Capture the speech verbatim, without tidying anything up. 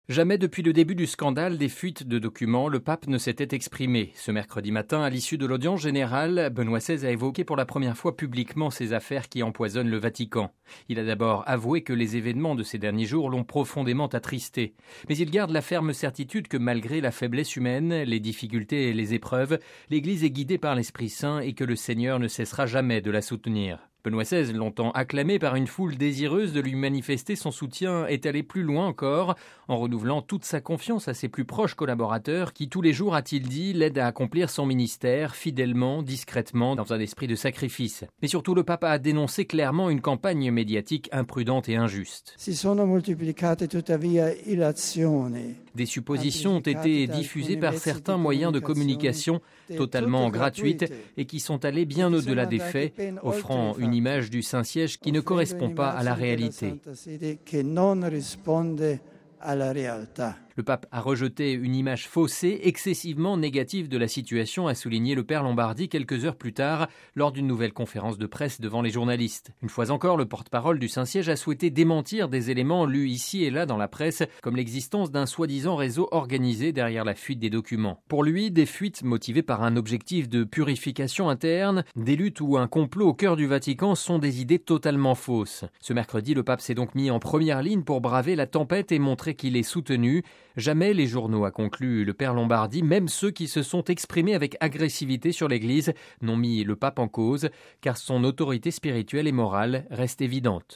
Jamais depuis le début du scandale des fuites de documents, le pape ne s'était exprimé. Ce mercredi matin, à l'issue de l'audience générale, Benoît seize a évoqué pour la première fois publiquement ces affaires qui empoisonnent le Vatican. Il a d'abord avoué que les événements de ces derniers jours l'ont profondément attristé. Mais il garde la ferme certitude que malgré la faiblesse humaine, les difficultés et les épreuves, l'Église est guidée par l'Esprit Saint et que le Seigneur ne cessera jamais de la soutenir. Benoît seize, longtemps acclamé par une foule désireuse de lui manifester son soutien, est allé plus loin encore, en renouvelant toute sa confiance à ses plus proches collaborateurs qui, tous les jours, a-t-il dit, l'aident à accomplir son ministère fidèlement, discrètement, dans un esprit de sacrifice. Mais surtout, le pape a dénoncé clairement une campagne médiatique imprudente et injuste. Si sono moltiplicate tuttavia illazioni. Des suppositions ont été diffusées par certains moyens de communication totalement gratuites et qui sont allées bien au-delà des faits, offrant une image du Saint-Siège qui ne correspond pas à la réalité. Le pape a rejeté une image faussée, excessivement négative de la situation, a souligné le père Lombardi quelques heures plus tard lors d'une nouvelle conférence de presse devant les journalistes. Une fois encore, le porte-parole du Saint-Siège a souhaité démentir des éléments lus ici et là dans la presse, comme l'existence d'un soi-disant réseau organisé derrière la fuite des documents. Pour lui, des fuites motivées par un objectif de purification interne, des luttes ou un complot au cœur du Vatican sont des idées totalement fausses. Ce mercredi, le pape s'est donc mis en première ligne pour braver la tempête et montrer qu'il est soutenu. Jamais les journaux, a conclu le père Lombardi, même ceux qui se sont exprimés avec agressivité sur l'Église, n'ont mis le pape en cause, car son autorité spirituelle et morale reste évidente.